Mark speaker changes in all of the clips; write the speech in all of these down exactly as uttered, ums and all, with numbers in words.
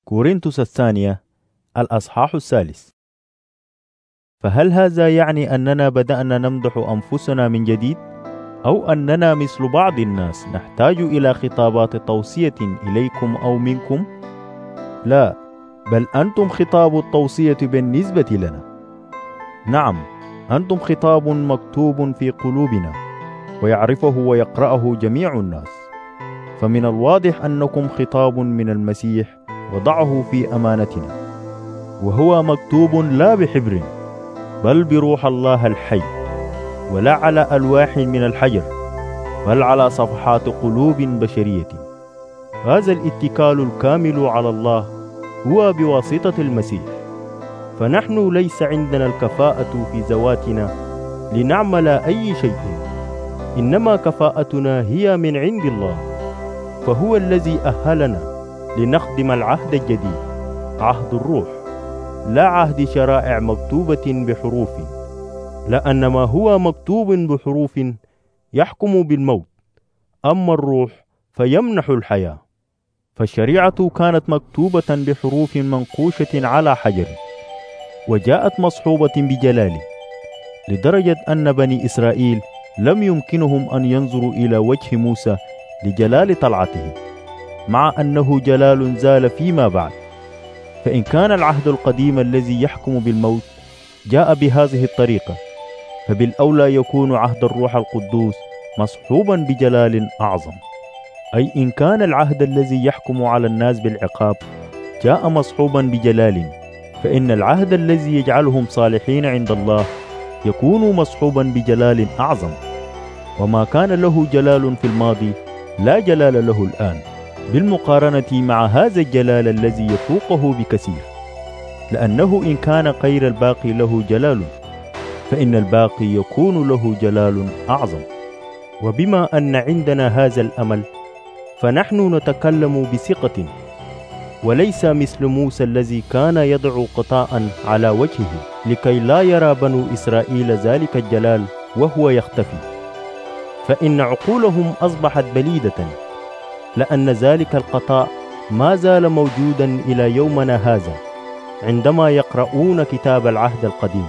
Speaker 1: كورنثوس الثانية الأصحاح الثالث. فهل هذا يعني أننا بدأنا نمدح أنفسنا من جديد؟ أو أننا مثل بعض الناس نحتاج إلى خطابات توصية إليكم أو منكم؟ لا، بل أنتم خطاب التوصية بالنسبة لنا. نعم، أنتم خطاب مكتوب في قلوبنا ويعرفه ويقرأه جميع الناس. فمن الواضح أنكم خطاب من المسيح وضعه في أمانتنا، وهو مكتوب لا بحبر بل بروح الله الحي، ولا على ألواح من الحجر بل على صفحات قلوب بشرية. هذا الاتكال الكامل على الله هو بواسطة المسيح. فنحن ليس عندنا الكفاءة في ذواتنا لنعمل أي شيء، إنما كفاءتنا هي من عند الله، فهو الذي أهلنا لنخدم العهد الجديد، عهد الروح، لا عهد شرائع مكتوبة بحروف، لأن ما هو مكتوب بحروف يحكم بالموت، أما الروح فيمنح الحياة. فالشريعة كانت مكتوبة بحروف منقوشة على حجر، وجاءت مصحوبة بجلال، لدرجة أن بني إسرائيل لم يمكنهم أن ينظروا إلى وجه موسى لجلال طلعته، مع أنه جلال زال فيما بعد. فإن كان العهد القديم الذي يحكم بالموت جاء بهذه الطريقة، فبالأولى يكون عهد الروح القدوس مصحوبا بجلال أعظم. أي إن كان العهد الذي يحكم على الناس بالعقاب جاء مصحوبا بجلال، فإن العهد الذي يجعلهم صالحين عند الله يكون مصحوبا بجلال أعظم. وما كان له جلال في الماضي لا جلال له الآن بالمقارنة مع هذا الجلال الذي يفوقه بكثير، لأنه إن كان غير الباقي له جلال، فإن الباقي يكون له جلال أعظم. وبما أن عندنا هذا الأمل فنحن نتكلم بثقة، وليس مثل موسى الذي كان يضع قطاء على وجهه لكي لا يرى بنو إسرائيل ذلك الجلال وهو يختفي، فإن عقولهم أصبحت بليدة، لأن ذلك القطاع ما زال موجودا إلى يومنا هذا عندما يقرؤون كتاب العهد القديم،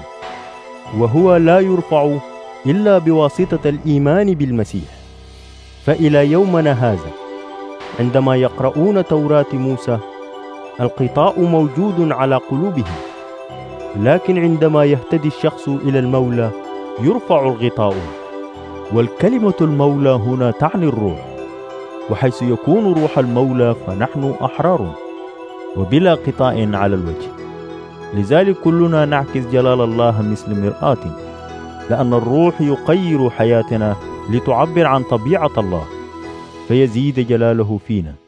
Speaker 1: وهو لا يرفع إلا بواسطة الإيمان بالمسيح. فإلى يومنا هذا عندما يقرؤون توراة موسى القطاع موجود على قلوبهم، لكن عندما يهتدي الشخص إلى المولى يرفع الغطاء. والكلمة المولى هنا تعني الروح، وحيث يكون روح المولى فنحن أحرار وبلا قطاع على الوجه. لذلك كلنا نعكس جلال الله مثل مرآة، لأن الروح يغير حياتنا لتعبر عن طبيعة الله، فيزيد جلاله فينا.